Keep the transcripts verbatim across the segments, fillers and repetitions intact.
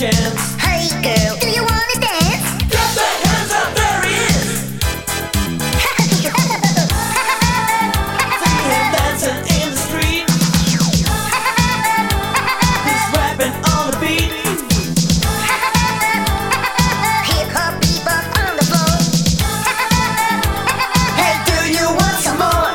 chance. Hey girl, do you wanna dance? Get the hands up, there he is. Singing, dancing in the street. He's rapping on the beat. Hip hop bebop on the floor. Hey, do you want some more?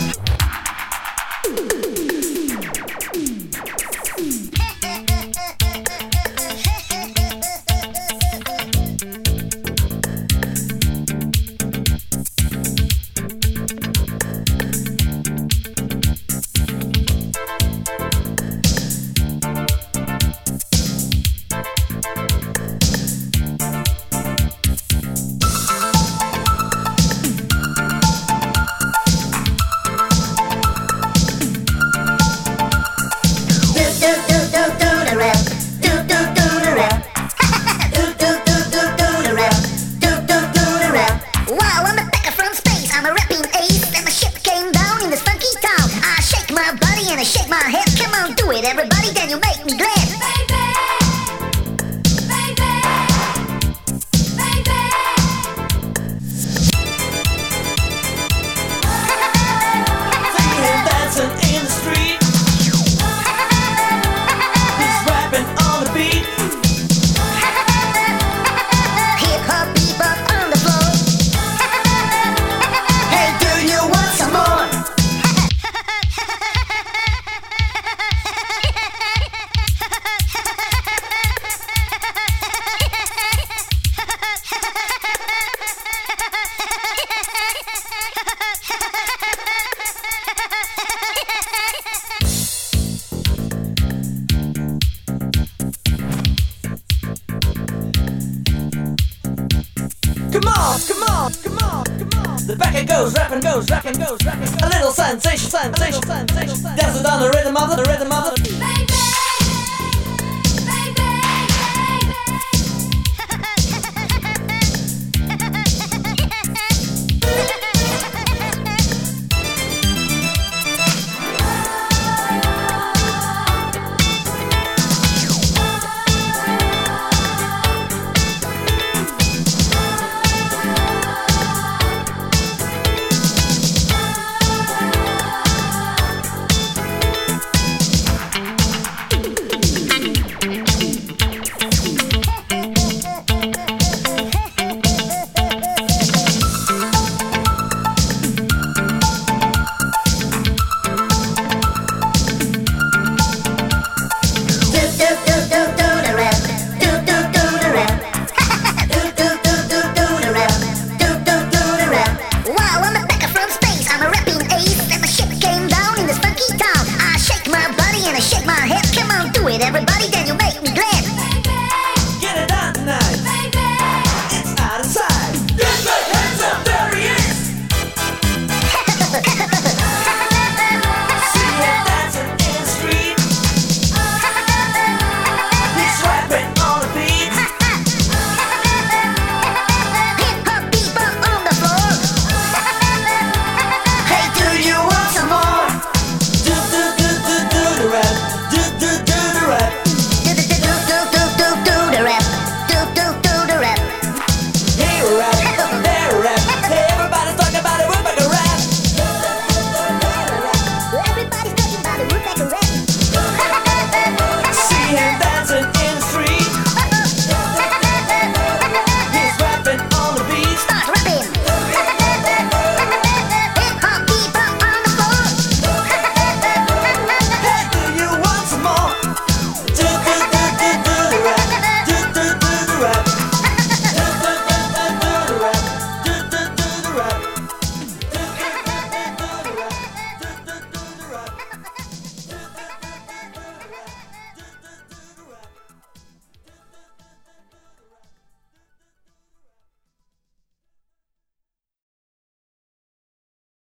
And I shake my head, come on, do it, everybody, then you make me glad. Baby, baby, baby. Singing, dancing in the street. He's rapping on the beat. Hip hop bebop on the floor. Hey, do you want some more? Come on, come on, come on, come on. The back it goes, rapping goes, rapping goes, rapping goes. A little sensation, sensation, sensation. Dancing on the rhythm of the, the rhythm of the. Baby.